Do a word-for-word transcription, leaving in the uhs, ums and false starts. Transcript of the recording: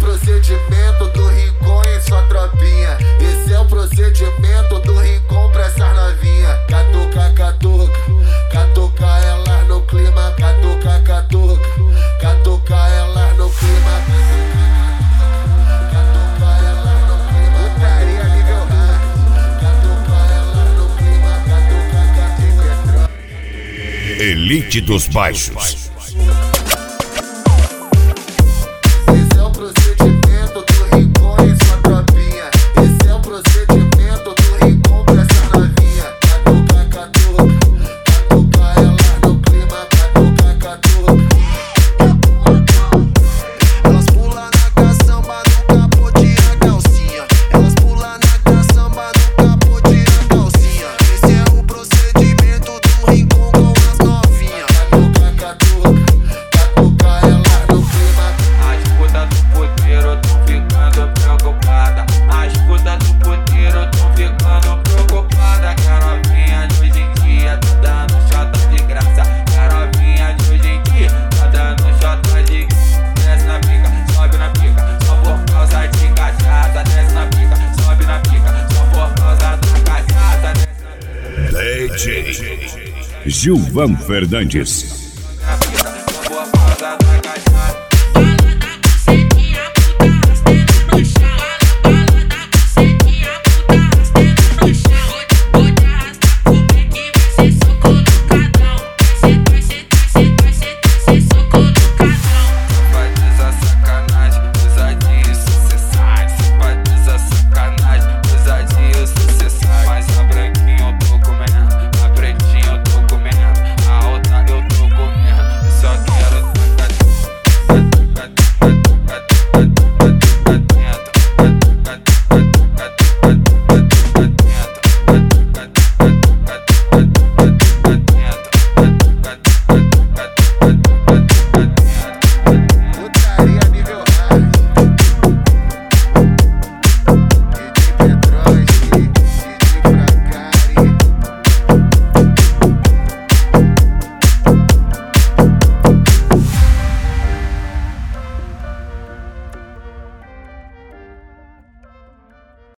procedimento do Rincon em sua tropinha. Esse é o procedimento do Rincon pra essas novinha. Catuca, catuca, catuca elas no clima. Catuca, catuca, catuca elas no clima. Catuca elas no clima. Putaria nível hard. Catuca elas no clima. Catuca, catuca. Elite dos Baixos. D J Gilvan Fernandes.